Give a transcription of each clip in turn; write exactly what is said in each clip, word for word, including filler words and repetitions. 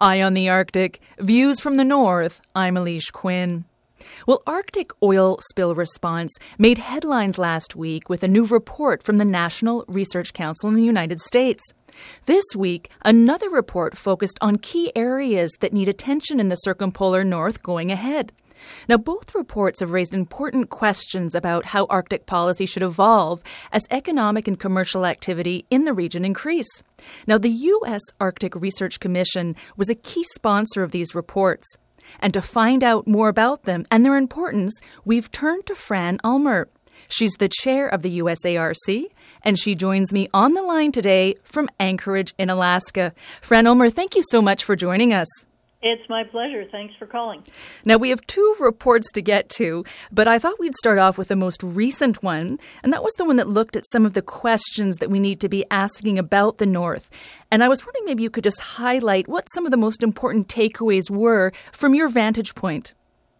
Eye on the Arctic, Views from the North. I'm Alicia Quinn. Well, Arctic oil spill response made headlines last week with a new report from the National Research Council in the United States. This week, another report focused on key areas that need attention in the circumpolar North going ahead. Now, both reports have raised important questions about how Arctic policy should evolve as economic and commercial activity in the region increase. Now, the U S Arctic Research Commission was a key sponsor of these reports. And to find out more about them and their importance, we've turned to Fran Ulmer. She's the chair of the U S A R C, and she joins me on the line today from Anchorage in Alaska. Fran Ulmer, thank you so much for joining us. It's my pleasure. Thanks for calling. Now, we have two reports to get to, but I thought we'd start off with the most recent one, and that was the one that looked at some of the questions that we need to be asking about the North. And I was wondering maybe you could just highlight what some of the most important takeaways were from your vantage point.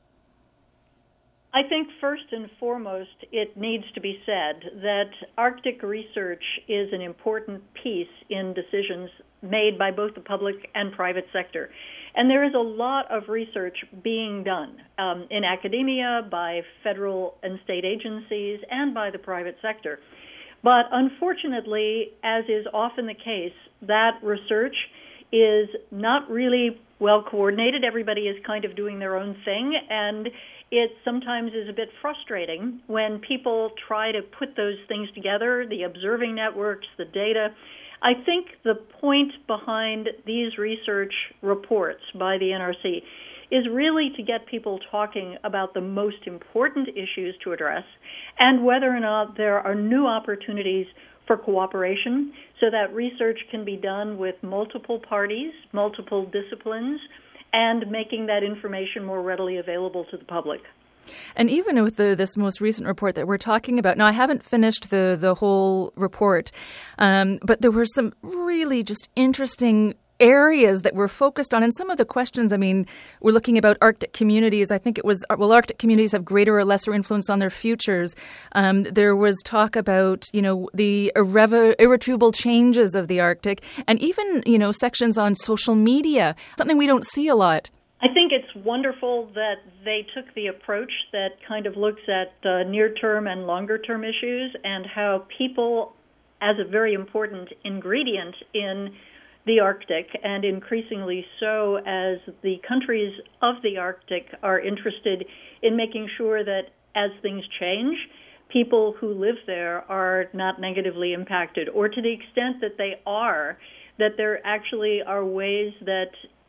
I think first and foremost, it needs to be said that Arctic research is an important piece in decisions made by both the public and private sector. And there is a lot of research being done um, in academia, by federal and state agencies, and by the private sector. But unfortunately, as is often the case, that research is not really well coordinated. Everybody is kind of doing their own thing, and it sometimes is a bit frustrating when people try to put those things together, the observing networks, the data. I think the point behind these research reports by the N R C is really to get people talking about the most important issues to address and whether or not there are new opportunities for cooperation so that research can be done with multiple parties, multiple disciplines, and making that information more readily available to the public. And even with the, this most recent report that we're talking about, now I haven't finished the, the whole report, um, but there were some really just interesting areas that were focused on. And some of the questions, I mean, we're looking about Arctic communities. I think it was, will Arctic communities have greater or lesser influence on their futures? Um, there was talk about, you know, the irrevo- irretrievable changes of the Arctic, and even, you know, sections on social media, something we don't see a lot. I think it's wonderful that they took the approach that kind of looks at uh, near-term and longer-term issues and how people, as a very important ingredient in the Arctic, and increasingly so as the countries of the Arctic are interested in making sure that as things change, people who live there are not negatively impacted, or to the extent that they are, that there actually are ways that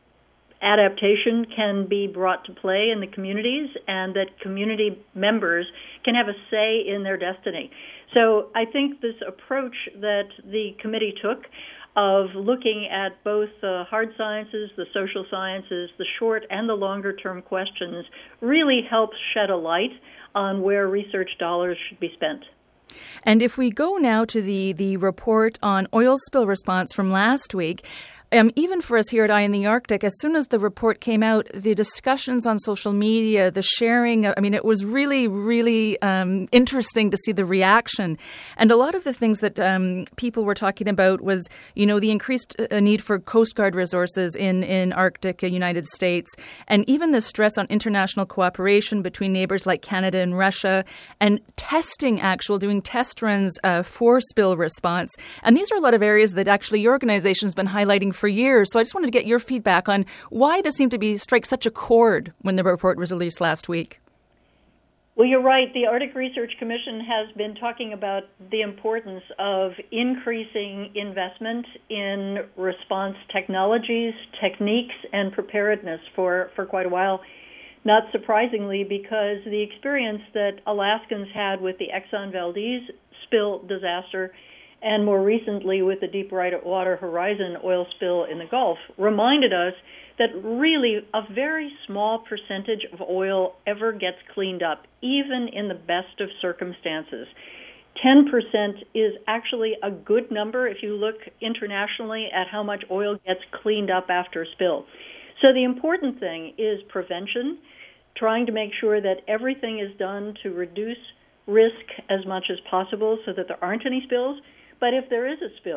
adaptation can be brought to play in the communities and that community members can have a say in their destiny. So I think this approach that the committee took of looking at both the hard sciences, the social sciences, the short and the longer-term questions really helps shed a light on where research dollars should be spent. And if we go now to the, the report on oil spill response from last week, Um, even for us here at Eye on the Arctic, as soon as the report came out, the discussions on social media, the sharing, I mean, it was really, really um, interesting to see the reaction. And a lot of the things that um, people were talking about was, you know, the increased uh, need for Coast Guard resources in, in Arctic uh, United States, and even the stress on international cooperation between neighbors like Canada and Russia, and testing, actual, doing test runs uh, for spill response. And these are a lot of areas that actually your organization has been highlighting for years. So I just wanted to get your feedback on why this seemed to be strike such a chord when the report was released last week. Well, you're right. The Arctic Research Commission has been talking about the importance of increasing investment in response technologies, techniques, and preparedness for, for quite a while. Not surprisingly, because the experience that Alaskans had with the Exxon Valdez spill disaster and more recently with the Deepwater Horizon oil spill in the Gulf, reminded us that really a very small percentage of oil ever gets cleaned up, even in the best of circumstances. ten percent is actually a good number if you look internationally at how much oil gets cleaned up after a spill. So the important thing is prevention, trying to make sure that everything is done to reduce risk as much as possible so that there aren't any spills. But if there is a spill,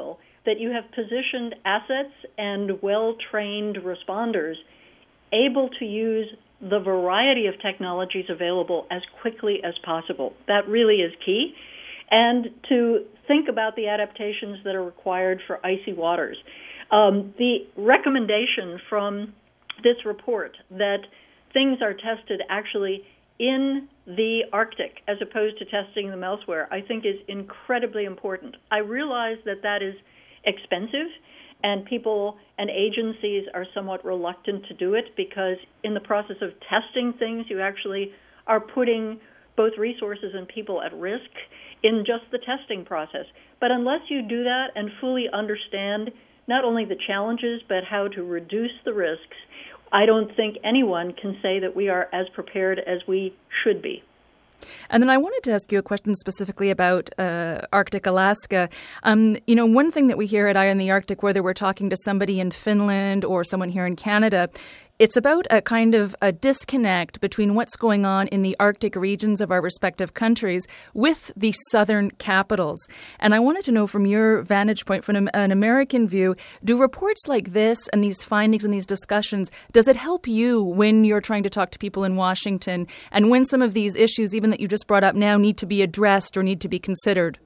that you have positioned assets and well-trained responders able to use the variety of technologies available as quickly as possible. That really is key. And to think about the adaptations that are required for icy waters. Um, the recommendation from this report that things are tested actually in the Arctic as opposed to testing them elsewhere, I think is incredibly important. I realize that that is expensive, and people and agencies are somewhat reluctant to do it because in the process of testing things, you actually are putting both resources and people at risk in just the testing process. But unless you do that and fully understand not only the challenges but how to reduce the risks, I don't think anyone can say that we are as prepared as we should be. And then I wanted to ask you a question specifically about uh, Arctic Alaska. Um, you know, one thing that we hear at Eye on the Arctic, whether we're talking to somebody in Finland or someone here in Canada, it's about a kind of a disconnect between what's going on in the Arctic regions of our respective countries with the southern capitals. And I wanted to know from your vantage point, from an American view, do reports like this and these findings and these discussions, does it help you when you're trying to talk to people in Washington and when some of these issues, even that you just brought up now, need to be addressed or need to be considered?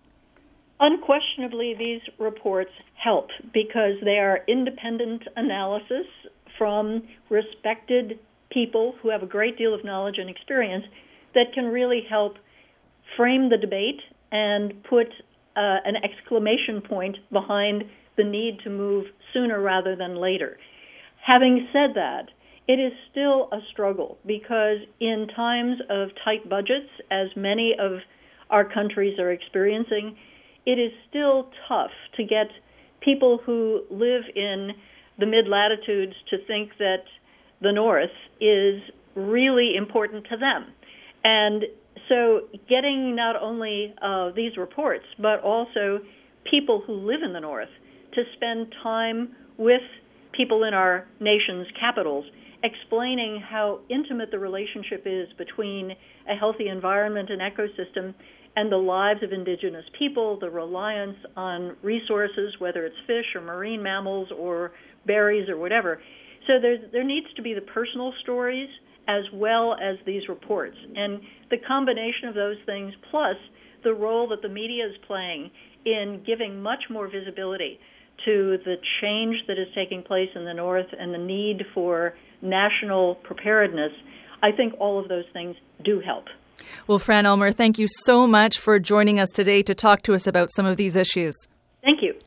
Unquestionably, these reports help because they are independent analysis from respected people who have a great deal of knowledge and experience that can really help frame the debate and put uh, an exclamation point behind the need to move sooner rather than later. Having said that, it is still a struggle because in times of tight budgets, as many of our countries are experiencing, it is still tough to get people who live in the mid-latitudes to think that the North is really important to them. And so getting not only uh, these reports, but also people who live in the North to spend time with people in our nation's capitals, explaining how intimate the relationship is between a healthy environment and ecosystem and the lives of indigenous people, the reliance on resources, whether it's fish or marine mammals or berries or whatever. So there's, there needs to be the personal stories as well as these reports. And the combination of those things, plus the role that the media is playing in giving much more visibility to the change that is taking place in the North and the need for national preparedness, I think all of those things do help. Well, Fran Ulmer, thank you so much for joining us today to talk to us about some of these issues.